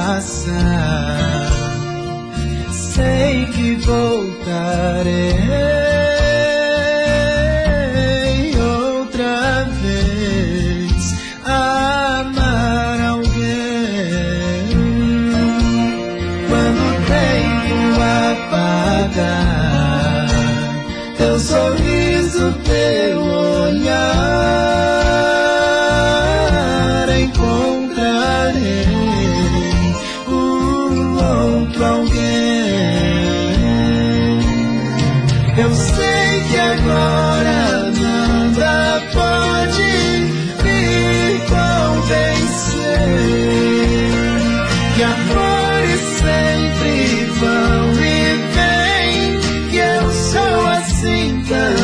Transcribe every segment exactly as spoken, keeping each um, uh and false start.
passar, sei que voltarei outra vez a amar alguém. Quando o tempo apagar teu sorriso, teu olhar, encontrarei um outro alguém. Eu sei que agora nada pode me convencer que amores sempre vão e vêm, que eu sou assim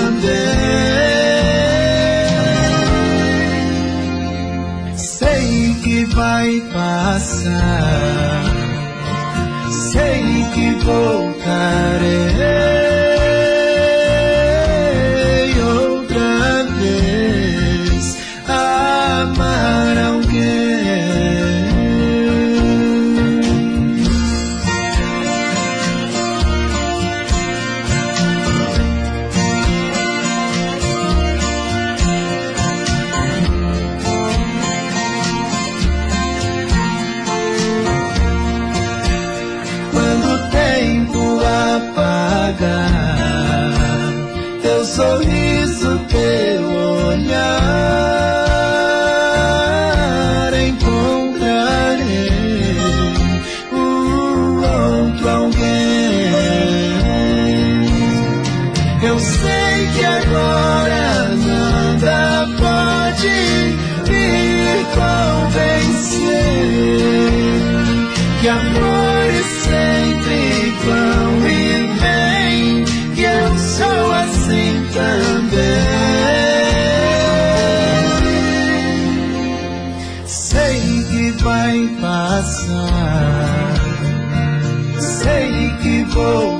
também. Sei que vai passar, sei que voltarei outra vez a amar alguém. Teu sorriso, teu olhar, encontrarei um outro alguém. Eu sei que agora nada pode me convencer que amores sempre vão e vêm, que eu sou assim também. Sei que vai passar, sei que vou